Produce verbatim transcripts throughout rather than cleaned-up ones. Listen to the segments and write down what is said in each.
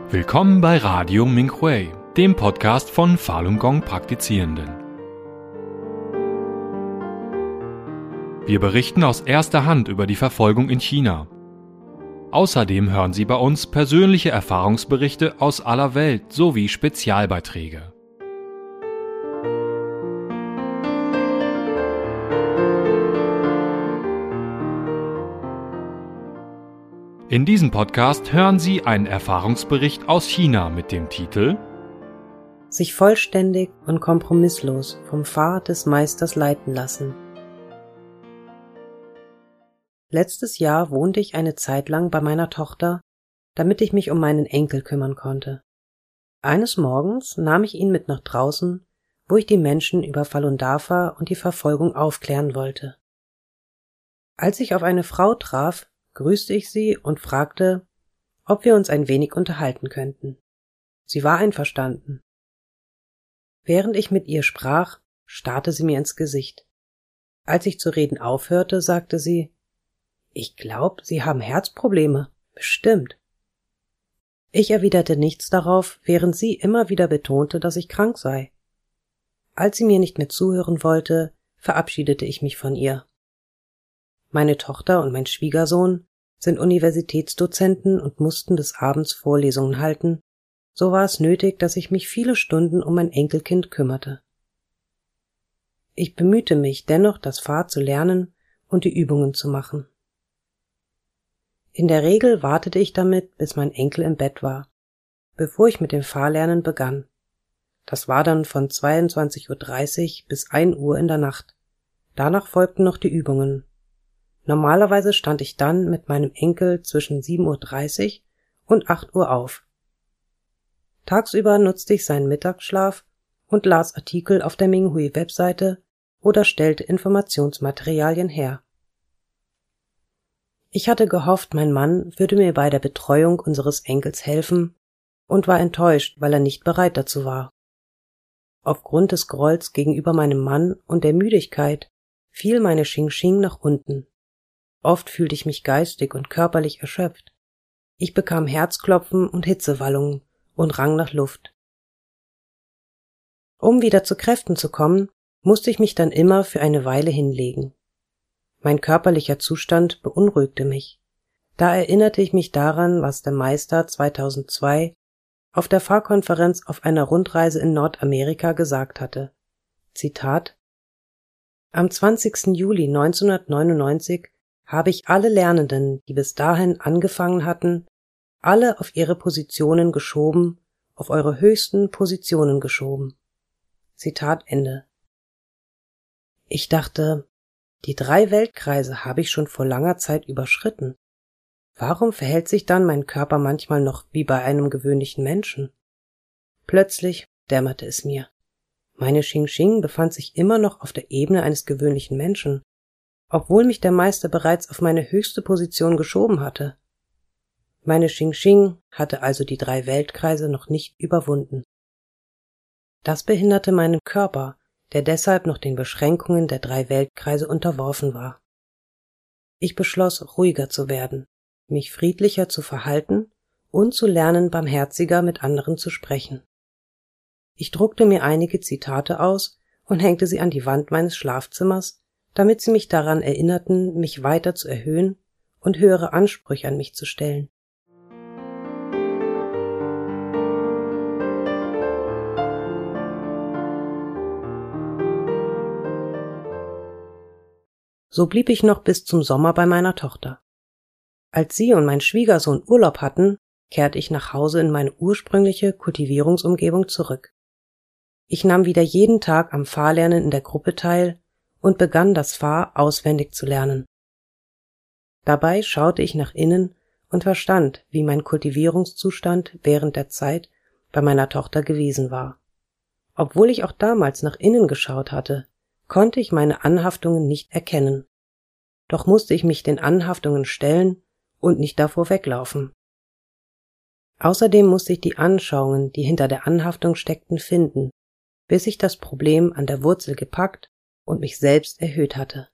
Willkommen bei Radio Minhui, dem Podcast von Falun Gong Praktizierenden. Wir berichten aus erster Hand über die Verfolgung in China. Außerdem hören Sie bei uns persönliche Erfahrungsberichte aus aller Welt sowie Spezialbeiträge. In diesem Podcast hören Sie einen Erfahrungsbericht aus China mit dem Titel Sich vollständig und kompromisslos vom Pfad des Meisters leiten lassen. Letztes Jahr wohnte ich eine Zeit lang bei meiner Tochter, damit ich mich um meinen Enkel kümmern konnte. Eines Morgens nahm ich ihn mit nach draußen, wo ich die Menschen über Falun Dafa und die Verfolgung aufklären wollte. Als ich auf eine Frau traf, grüßte ich sie und fragte, ob wir uns ein wenig unterhalten könnten. Sie war einverstanden. Während ich mit ihr sprach, starrte sie mir ins Gesicht. Als ich zu reden aufhörte, sagte sie, »Ich glaube, Sie haben Herzprobleme, bestimmt.« Ich erwiderte nichts darauf, während sie immer wieder betonte, dass ich krank sei. Als sie mir nicht mehr zuhören wollte, verabschiedete ich mich von ihr. Meine Tochter und mein Schwiegersohn sind Universitätsdozenten und mussten des Abends Vorlesungen halten, so war es nötig, dass ich mich viele Stunden um mein Enkelkind kümmerte. Ich bemühte mich dennoch, das Fa zu lernen und die Übungen zu machen. In der Regel wartete ich damit, bis mein Enkel im Bett war, bevor ich mit dem Fa-Lernen begann. Das war dann von zweiundzwanzig Uhr dreißig bis ein Uhr in der Nacht. Danach folgten noch die Übungen. Normalerweise stand ich dann mit meinem Enkel zwischen sieben Uhr dreißig und acht Uhr auf. Tagsüber nutzte ich seinen Mittagsschlaf und las Artikel auf der Minhui-Webseite oder stellte Informationsmaterialien her. Ich hatte gehofft, mein Mann würde mir bei der Betreuung unseres Enkels helfen und war enttäuscht, weil er nicht bereit dazu war. Aufgrund des Grolls gegenüber meinem Mann und der Müdigkeit fiel meine Xing-Xing nach unten. Oft fühlte ich mich geistig und körperlich erschöpft. Ich bekam Herzklopfen und Hitzewallungen und rang nach Luft. Um wieder zu Kräften zu kommen, musste ich mich dann immer für eine Weile hinlegen. Mein körperlicher Zustand beunruhigte mich. Da erinnerte ich mich daran, was der Meister zweitausendzwei auf der Fa-Konferenz auf einer Rundreise in Nordamerika gesagt hatte. Zitat: Am zwanzigsten Juli neunzehnhundertneunundneunzig habe ich alle Lernenden, die bis dahin angefangen hatten, alle auf ihre Positionen geschoben, auf eure höchsten Positionen geschoben. Zitat Ende. Ich dachte, die drei Weltkreise habe ich schon vor langer Zeit überschritten. Warum verhält sich dann mein Körper manchmal noch wie bei einem gewöhnlichen Menschen? Plötzlich dämmerte es mir. Meine Xing-Xing befand sich immer noch auf der Ebene eines gewöhnlichen Menschen, obwohl mich der Meister bereits auf meine höchste Position geschoben hatte. Meine Xing-Xing hatte also die drei Weltkreise noch nicht überwunden. Das behinderte meinen Körper, der deshalb noch den Beschränkungen der drei Weltkreise unterworfen war. Ich beschloss, ruhiger zu werden, mich friedlicher zu verhalten und zu lernen, barmherziger mit anderen zu sprechen. Ich druckte mir einige Zitate aus und hängte sie an die Wand meines Schlafzimmers, damit sie mich daran erinnerten, mich weiter zu erhöhen und höhere Ansprüche an mich zu stellen. So blieb ich noch bis zum Sommer bei meiner Tochter. Als sie und mein Schwiegersohn Urlaub hatten, kehrte ich nach Hause in meine ursprüngliche Kultivierungsumgebung zurück. Ich nahm wieder jeden Tag am Fa-Lernen in der Gruppe teil und begann das Fa auswendig zu lernen. Dabei schaute ich nach innen und verstand, wie mein Kultivierungszustand während der Zeit bei meiner Tochter gewesen war. Obwohl ich auch damals nach innen geschaut hatte, konnte ich meine Anhaftungen nicht erkennen. Doch musste ich mich den Anhaftungen stellen und nicht davor weglaufen. Außerdem musste ich die Anschauungen, die hinter der Anhaftung steckten, finden, bis ich das Problem an der Wurzel gepackt und mich selbst erhöht hatte.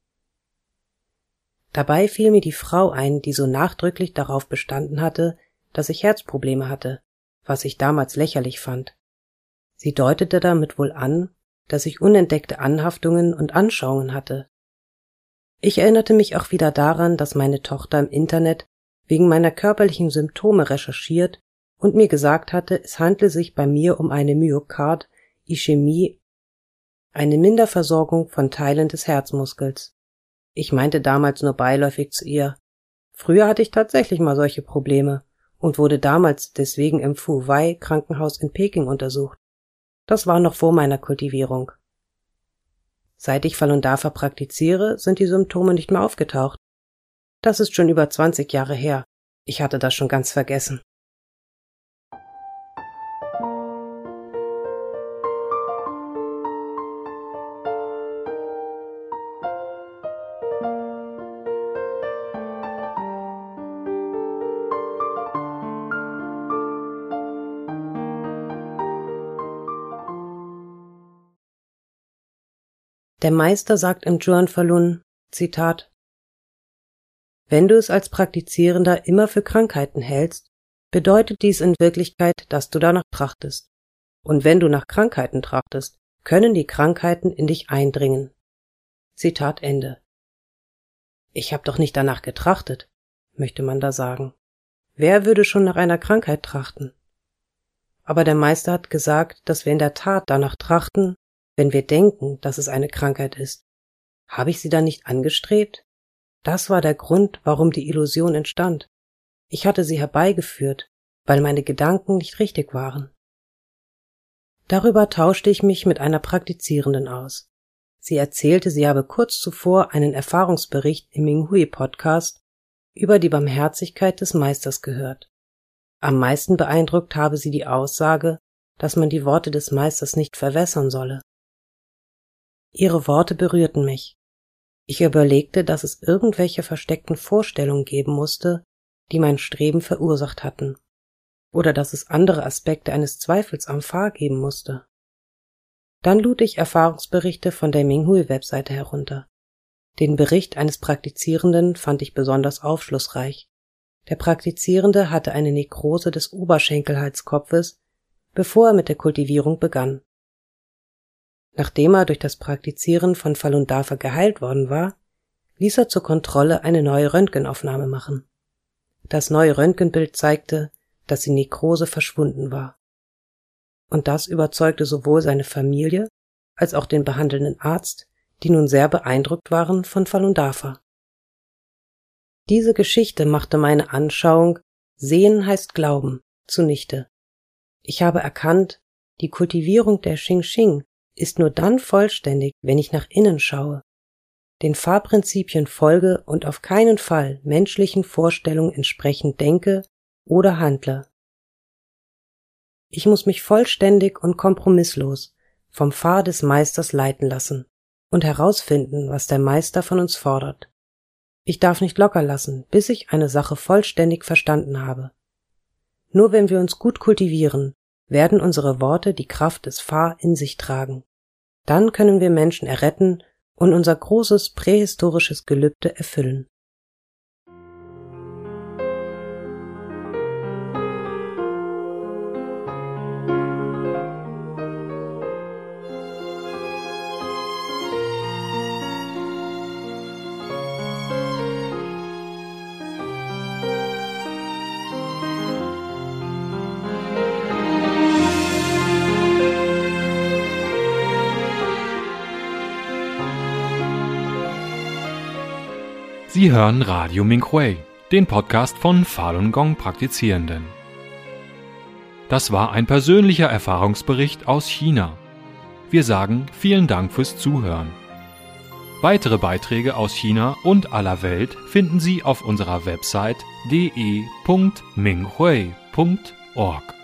Dabei fiel mir die Frau ein, die so nachdrücklich darauf bestanden hatte, dass ich Herzprobleme hatte, was ich damals lächerlich fand. Sie deutete damit wohl an, dass ich unentdeckte Anhaftungen und Anschauungen hatte. Ich erinnerte mich auch wieder daran, dass meine Tochter im Internet wegen meiner körperlichen Symptome recherchiert und mir gesagt hatte, es handle sich bei mir um eine Myokard-Ischämie, eine Minderversorgung von Teilen des Herzmuskels. Ich meinte damals nur beiläufig zu ihr, früher hatte ich tatsächlich mal solche Probleme und wurde damals deswegen im Fu-Wei-Krankenhaus in Peking untersucht. Das war noch vor meiner Kultivierung. Seit ich Falun Dafa praktiziere, sind die Symptome nicht mehr aufgetaucht. Das ist schon über zwanzig Jahre her. Ich hatte das schon ganz vergessen. Der Meister sagt im Zhuan Falun, Zitat, wenn du es als Praktizierender immer für Krankheiten hältst, bedeutet dies in Wirklichkeit, dass du danach trachtest. Und wenn du nach Krankheiten trachtest, können die Krankheiten in dich eindringen. Zitat Ende. Ich habe doch nicht danach getrachtet, möchte man da sagen. Wer würde schon nach einer Krankheit trachten? Aber der Meister hat gesagt, dass wir in der Tat danach trachten, wenn wir denken, dass es eine Krankheit ist. Habe ich sie dann nicht angestrebt? Das war der Grund, warum die Illusion entstand. Ich hatte sie herbeigeführt, weil meine Gedanken nicht richtig waren. Darüber tauschte ich mich mit einer Praktizierenden aus. Sie erzählte, sie habe kurz zuvor einen Erfahrungsbericht im Minghui-Podcast über die Barmherzigkeit des Meisters gehört. Am meisten beeindruckt habe sie die Aussage, dass man die Worte des Meisters nicht verwässern solle. Ihre Worte berührten mich. Ich überlegte, dass es irgendwelche versteckten Vorstellungen geben musste, die mein Streben verursacht hatten, oder dass es andere Aspekte eines Zweifels am Pfarr geben musste. Dann lud ich Erfahrungsberichte von der Minghui-Webseite herunter. Den Bericht eines Praktizierenden fand ich besonders aufschlussreich. Der Praktizierende hatte eine Nekrose des Oberschenkelhalskopfes, bevor er mit der Kultivierung begann. Nachdem er durch das Praktizieren von Falun Dafa geheilt worden war, ließ er zur Kontrolle eine neue Röntgenaufnahme machen. Das neue Röntgenbild zeigte, dass die Nekrose verschwunden war. Und das überzeugte sowohl seine Familie als auch den behandelnden Arzt, die nun sehr beeindruckt waren von Falun Dafa. Diese Geschichte machte meine Anschauung Sehen heißt Glauben zunichte. Ich habe erkannt, die Kultivierung der Xing-Xing ist nur dann vollständig, wenn ich nach innen schaue, den Fahrprinzipien folge und auf keinen Fall menschlichen Vorstellungen entsprechend denke oder handle. Ich muss mich vollständig und kompromisslos vom Pfad des Meisters leiten lassen und herausfinden, was der Meister von uns fordert. Ich darf nicht locker lassen, bis ich eine Sache vollständig verstanden habe. Nur wenn wir uns gut kultivieren, werden unsere Worte die Kraft des Fa in sich tragen. Dann können wir Menschen erretten und unser großes prähistorisches Gelübde erfüllen. Sie hören Radio Minghui, den Podcast von Falun Gong Praktizierenden. Das war ein persönlicher Erfahrungsbericht aus China. Wir sagen vielen Dank fürs Zuhören. Weitere Beiträge aus China und aller Welt finden Sie auf unserer Website d e punkt minghui punkt org.